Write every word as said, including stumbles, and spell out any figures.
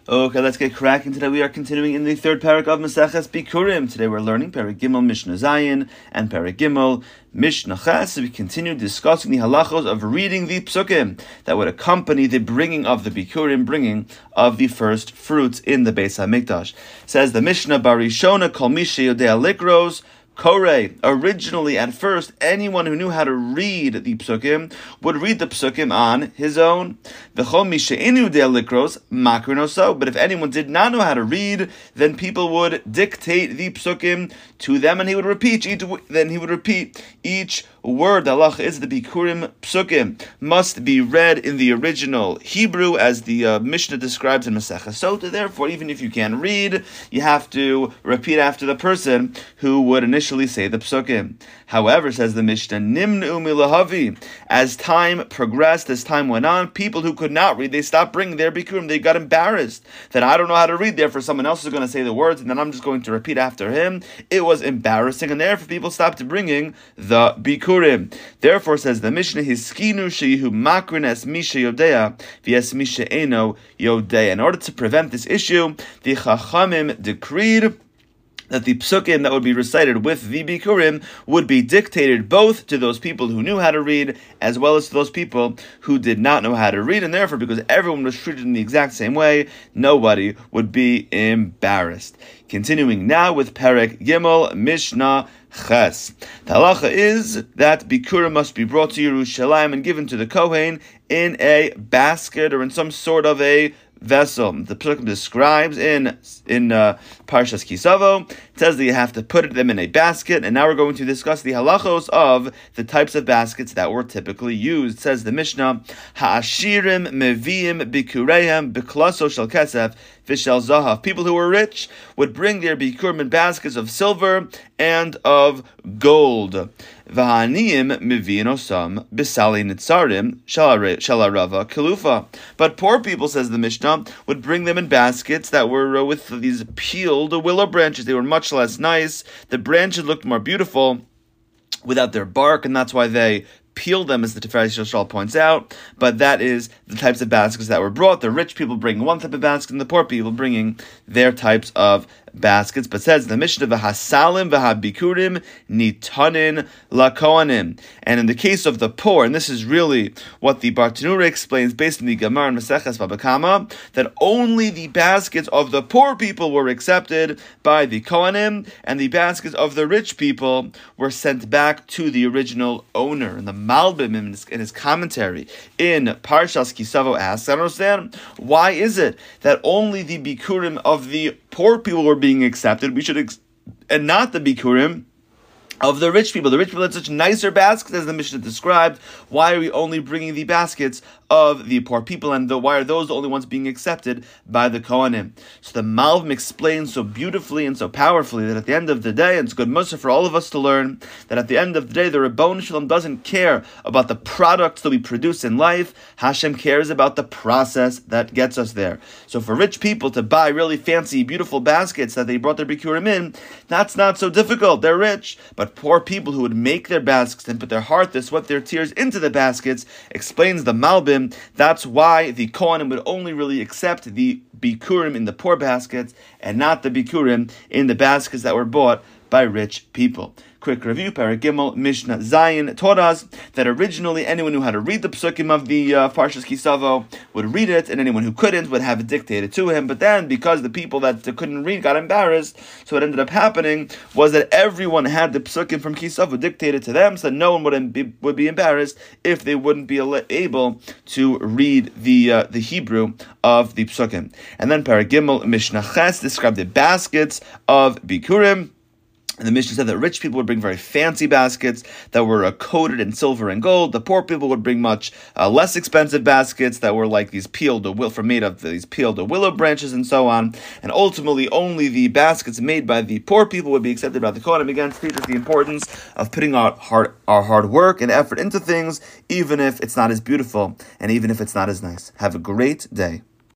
Okay, let's get cracking. Today we are continuing in the third parak of Maseches Bikurim. Today we're learning Parak Gimel Mishnah Zayin and Parak Gimel Mishnah Ches. We continue discussing the halachos of reading the psukim that would accompany the bringing of the Bikurim, bringing of the first fruits in the Beis HaMikdash. Says the Mishnah, Barishona Kol Mishe Yodea Likros Kore. Originally, at first, anyone who knew how to read the psukim would read the psukim on his own. V'chol mi she'enu yodea likros makrin oso. But if anyone did not know how to read, then people would dictate the psukim to them, and he would repeat each. Then he would repeat each word. The halacha is the Bikurim psukim must be read in the original Hebrew, as the uh, Mishnah describes in Maseches Sota. Therefore, even if you can't read, you have to repeat after the person who would initially say the psukim. However, says the Mishnah, Nimnu milahavi. As time progressed, as time went on, people who could not read, they stopped bringing their Bikurim. They got embarrassed that I don't know how to read. Therefore, someone else is going to say the words, and then I'm just going to repeat after him. It was embarrassing, and therefore people stopped bringing the Bikurim. Therefore, says the Mishnah, Hiskinu sheyihu makrin es misha yodea v'es misha eno yodea. In order to prevent this issue, the Chachamim decreed that the psukim that would be recited with the Bikurim would be dictated both to those people who knew how to read as well as to those people who did not know how to read, and therefore, because everyone was treated in the exact same way, nobody would be embarrassed. Continuing now with Perek Gimel Mishnah Ches. The halacha is that Bikurim must be brought to Yerushalayim and given to the Kohen in a basket or in some sort of a vessel. The Psukim describes in in uh, Parshas Kisavo, it says that you have to put them in a basket, and now we're going to discuss the halachos of the types of baskets that were typically used. It says the Mishnah, Ha'ashirim meviim bikureihem beklaso shel kesef v'shel zahav. People who were rich would bring their bikurim in baskets of silver and of gold. V'ha'aniyim meviin osam b'sali nitzarim shalarava kalufa. But poor people, says the Mishnah, would bring them in baskets that were uh, with these peeled willow branches. They were much less nice. The branches looked more beautiful without their bark, and that's why they peel them, as the Tiferes Yisrael points out. But that is the types of baskets that were brought. The rich people bringing one type of basket, and the poor people bringing their types of baskets. But says the Mishnah, v'hasalim v'habikurim nitanin lakohanim. And in the case of the poor, and this is really what the Bartanura explains based on the Gemara and Maseches Baba Kama, that only the baskets of the poor people were accepted by the Kohanim, and the baskets of the rich people were sent back to the original owner. And the Malbim in his, in his commentary in Parshas Kisavo asks, I don't understand, why is it that only the Bikurim of the poor people were being accepted, we should, ex- and not the Bikurim of the rich people? The rich people had such nicer baskets, as the Mishnah described. Why are we only bringing the baskets of the poor people, and the, why are those the only ones being accepted by the Kohanim? So the Malbim explains so beautifully and so powerfully that at the end of the day, and it's good mussar for all of us to learn, that at the end of the day, the Ribbon Shalom doesn't care about the products that we produce in life. Hashem cares about the process that gets us there. So for rich people to buy really fancy, beautiful baskets that they brought their Bikurim in, that's not so difficult. They're rich. But poor people who would make their baskets and put their heart, their sweat, their tears into the baskets, explains the Malbim, that's why the Kohanim would only really accept the Bikurim in the poor baskets and not the Bikurim in the baskets that were bought by rich people. Quick review, Perek Gimel Mishnah Zayin taught us that originally anyone who had to read the psukim of the uh, Parshas Kisavo would read it, and anyone who couldn't would have it dictated to him. But then, because the people that couldn't read got embarrassed, so what ended up happening was that everyone had the psukim from Kisavo dictated to them, so no one would be, would be embarrassed if they wouldn't be able to read the uh, the Hebrew of the psukim. And then Perek Gimel Mishnah Ches described the baskets of Bikurim. And the Mishnah said that rich people would bring very fancy baskets that were uh, coated in silver and gold. The poor people would bring much uh, less expensive baskets that were like these peeled, will from made of these peeled willow branches and so on. And ultimately, only the baskets made by the poor people would be accepted by the Kohanim. Again, to teach us the importance of putting our hard, our hard work and effort into things, even if it's not as beautiful and even if it's not as nice. Have a great day.